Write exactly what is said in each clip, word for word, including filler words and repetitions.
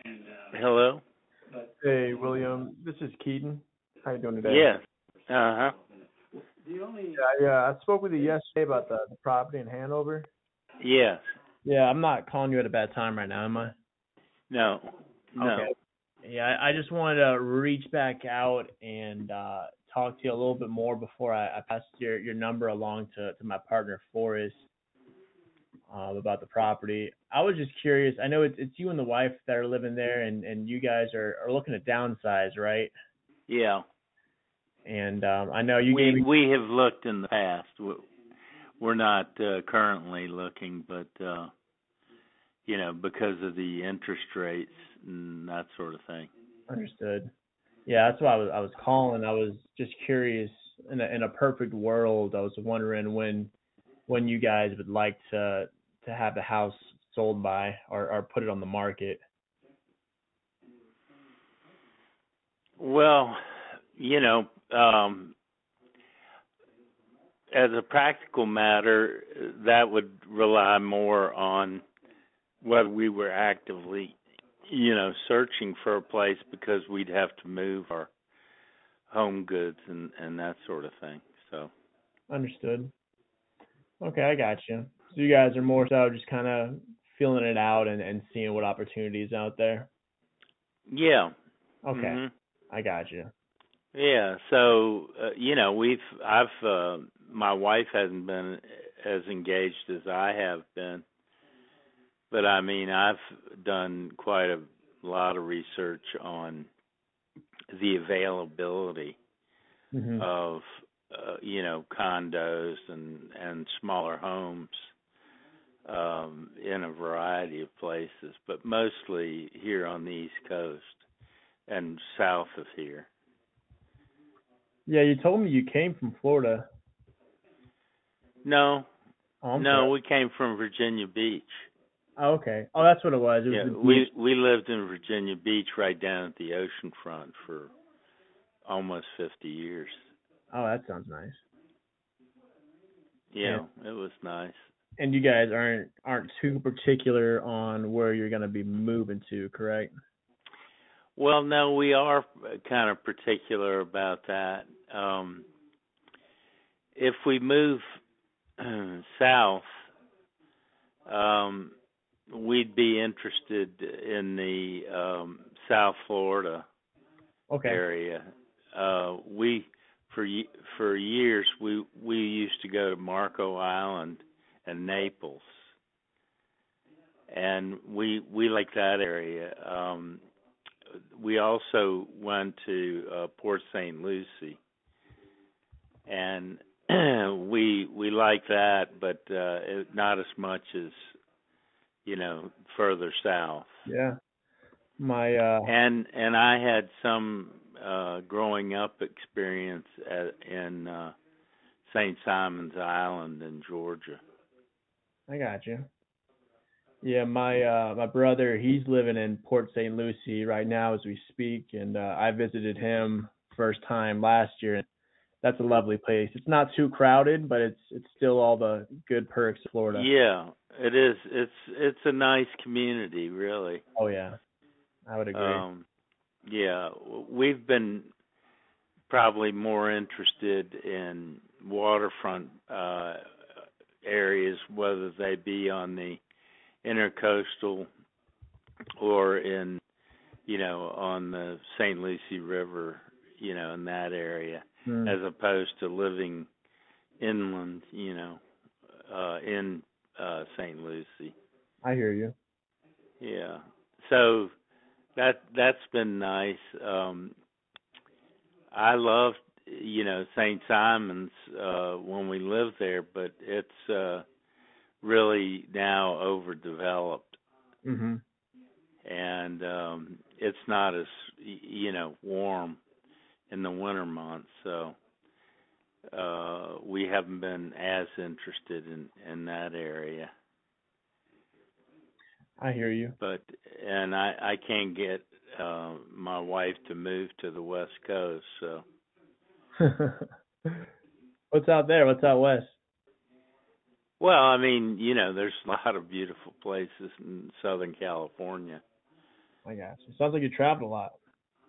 Hello? Hey, William. This is Keaton. How you doing today? Yes. Uh huh. Yeah, yeah. I spoke with you yesterday about the, the property in Hanover. Yes. Yeah, I'm not calling you at a bad time right now, am I? No. Okay. No. Yeah, I I just wanted to reach back out and uh, talk to you a little bit more before I, I pass your, your number along to, to my partner Forrest uh, about the property. I was just curious. I know it's it's you and the wife that are living there, and, and you guys are, are looking to downsize, right? Yeah. And um, I know you gave We me. we have looked in the past. We- We're not uh, currently looking, but uh, you know, because of the interest rates and that sort of thing. Understood. Yeah, that's why I was I was calling. I was just curious. In a in a perfect world, I was wondering when when you guys would like to to have the house sold by or or put it on the market. Well, you know, um, as a practical matter, that would rely more on whether we were actively, you know, searching for a place because we'd have to move our home goods and and that sort of thing. So Understood. Okay, I got you. So you guys are more so just kind of feeling it out and and seeing what opportunities out there. yeah. Okay, Mhm. I got you. Yeah. So uh, you know, we've I've uh, my wife hasn't been as engaged as I have been, but I mean I've done quite a lot of research on the availability Mhm. of uh, you know condos and and smaller homes um, in a variety of places, but mostly here on the East Coast and south of here. Yeah, you told me you came from Florida. No, Oh, I'm sorry. no, we came from Virginia Beach. Oh, okay. Oh, that's what it was. It was Yeah, the beach. we we lived in Virginia Beach, right down at the ocean front, for almost fifty years. Oh, that sounds nice. And Yeah, it was nice. and you guys aren't aren't too particular on where you're gonna be moving to, correct? Well, no, we are kind of particular about that. Um, if we move south, um, we'd be interested in the um, South Florida Okay. area. Uh, we for ye- for years we we used to go to Marco Island and Naples, and we we like that area. Um, we also went to uh, Port Saint Lucie, and we we like that, but uh, it, not as much as you know further south. Yeah. My uh And and I had some uh, growing up experience at, in uh, Saint Simon's Island in Georgia. I got you. Yeah, my uh my brother, he's living in Port Saint Lucie right now as we speak, and uh I visited him first time last year, and that's a lovely place. It's not too crowded, but it's it's still all the good perks of Florida. Yeah, it is. It's it's a nice community, really. Oh yeah, I would agree. Um, yeah, we've been probably more interested in waterfront uh, areas, whether they be on the intercoastal or in, you know, on the Saint Lucie River, you know, in that area, Hmm. as opposed to living inland, you know, uh, in uh, Saint Lucie. I hear you. Yeah. So that that's been nice. Um, I loved, you know, Saint Simon's uh, when we lived there, but it's uh, really now overdeveloped, Mhm. and um, it's not as you know warm in the winter months. So uh, we haven't been as interested in in that area. I hear you. But and I I can't get uh, my wife to move to the West Coast, so. What's out there? What's out west? Well, I mean, you know, there's a lot of beautiful places in Southern California. I got you. Sounds like you traveled a lot.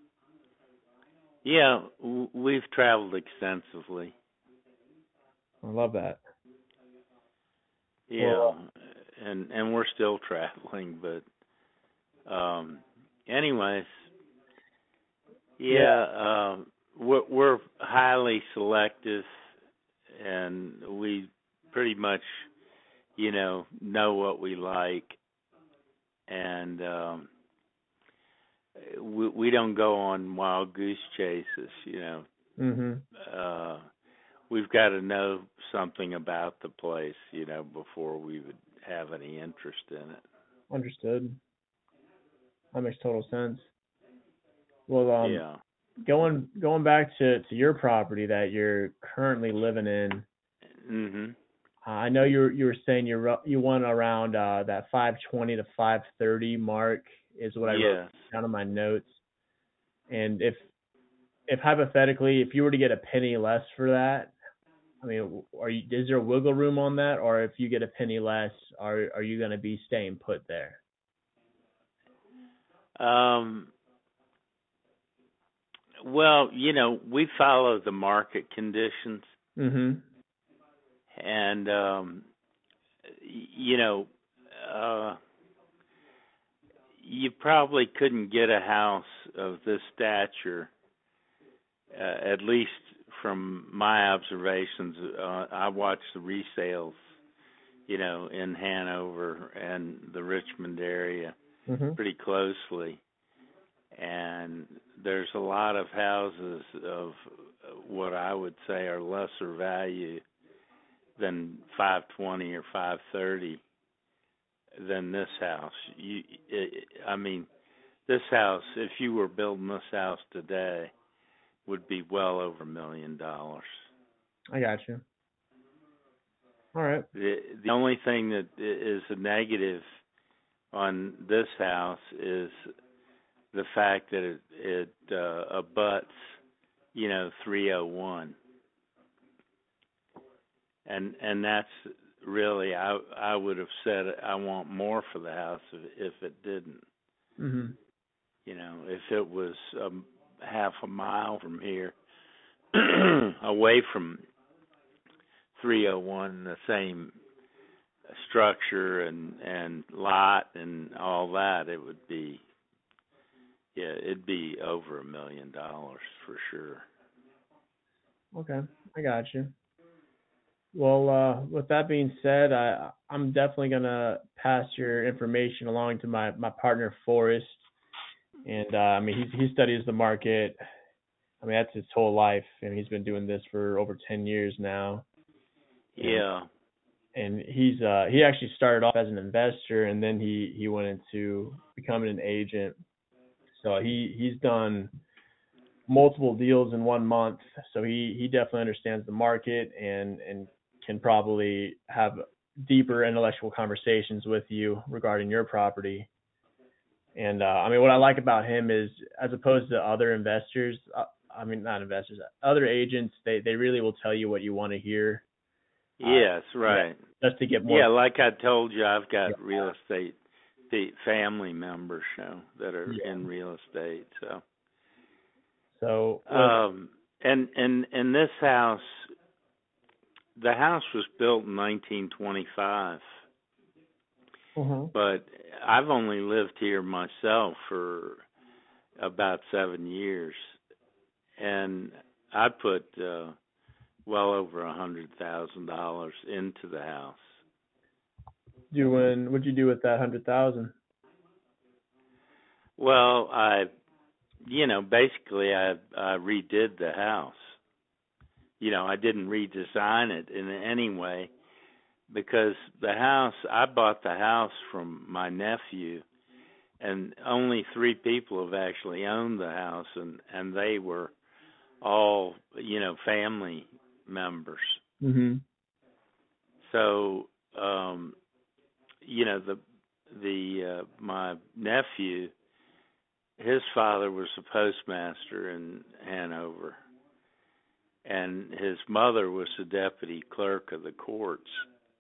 Yeah, w- we've traveled extensively. I love that. Yeah, Well, and and we're still traveling, but um, anyways, yeah. yeah, um, we're, we're highly selective, and we pretty much, you know, know what we like, and um, we we don't go on wild goose chases, you know. Mhm. Uh, we've got to know something about the place, you know, before we would have any interest in it. Understood. That makes total sense. Well, um, Yeah. going going back to to your property that you're currently living in, Mhm. uh, I know you were you were saying you ru- you want around uh that five twenty to five thirty mark is what I wrote Yes. down in my notes. And if if hypothetically, if you were to get a penny less for that, I mean, are you, is there wiggle room on that, or if you get a penny less, are are you going to be staying put there? Um well, you know, we follow the market conditions, Mhm. and um y- you know, uh you probably couldn't get a house of this stature, uh, at least from my observations. Uh, I watch the resales, you know, in Hanover and the Richmond area Mhm. pretty closely, and there's a lot of houses of what I would say are lesser value than five twenty or five thirty than this house. You, it, I mean, this house, if you were building this house today, would be well over a million dollars. I got you. All right. The the only thing that is a negative on this house is the fact that it it uh, abuts, you know, three oh one, and and that's really I I would have said I want more for the house if, if it didn't. Mhm. You know, if it was um, half a mile from here, away from three oh one, the same structure and and lot and all that, it would be yeah, it'd be over a million dollars for sure. Okay. I got you. Well, uh, with that being said, I I'm definitely gonna pass your information along to my my partner Forrest, and uh, I mean he's he studies the market. I mean that's his whole life, and he's been doing this for over ten years now, and Yeah. and he's uh he actually started off as an investor, and then he he went into becoming an agent. So he he's done multiple deals in one month. So he he definitely understands the market and and can probably have deeper intellectual conversations with you regarding your property. And uh, I mean, what I like about him is, as opposed to other investors, uh, I mean, not investors, other agents, they they really will tell you what you want to hear. Uh, Yes, yeah, right. just to get more. Yeah, like I told you, I've Yeah, got real estate the family members, you know, that are yeah. in real estate. So, So what? um, and and and this house, the house was built in nineteen twenty-five, Uh-huh. but I've only lived here myself for about seven years, and I put uh, well over a hundred thousand dollars into the house. Doing what'd you do with that hundred thousand? Well, I, you know, basically I I redid the house. You know, I didn't redesign it in any way because the house, I bought the house from my nephew, and only three people have actually owned the house, and and they were all, you know, family members. Mhm. So, um, you know, the the uh, my nephew, his father was a postmaster in Hanover, and his mother was the deputy clerk of the courts,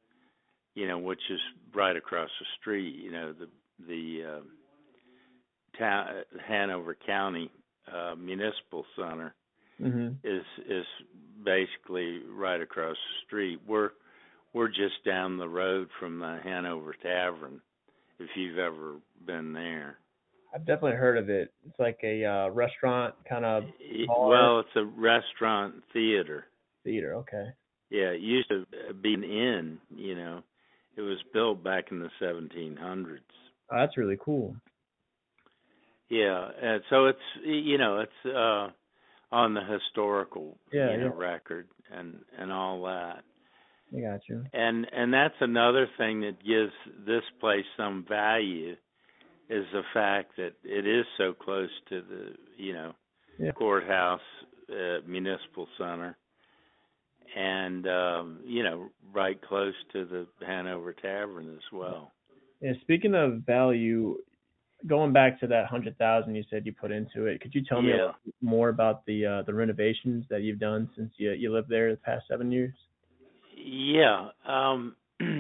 you know, which is right across the street. You know, the the uh, ta- Hanover County uh, Municipal Center Mhm. is is basically right across the street. We're we're just down the road from the Hanover Tavern, if you've ever been there. I've definitely heard of it. It's like a uh, restaurant kind of Y- bar Well, it's a restaurant theater. theater. Okay. Yeah, it used to be an inn, you know. It was built back in the seventeen hundreds. Oh, that's really cool. Yeah, and so it's you know, it's uh on the historical, Yeah, you know, yeah. record and and all that. I got you. And and that's another thing that gives this place some value is the fact that it is so close to the, you know, Yeah. courthouse, uh, municipal center, and um, you know, right close to the Hanover Tavern as well. Yeah. Speaking of value, going back to that hundred thousand you said you put into it, could you tell me a Yeah. little bit more about the uh, the renovations that you've done since you you lived there the past seven years? Yeah. Um,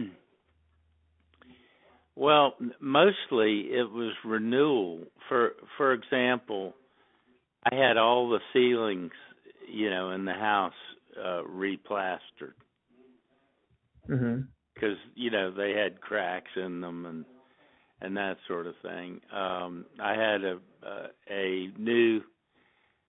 well, mostly it was renewal. For for example, I had all the ceilings, you know, in the house uh, replastered Mhm. because you know they had cracks in them and and that sort of thing. Um, I had a uh, a new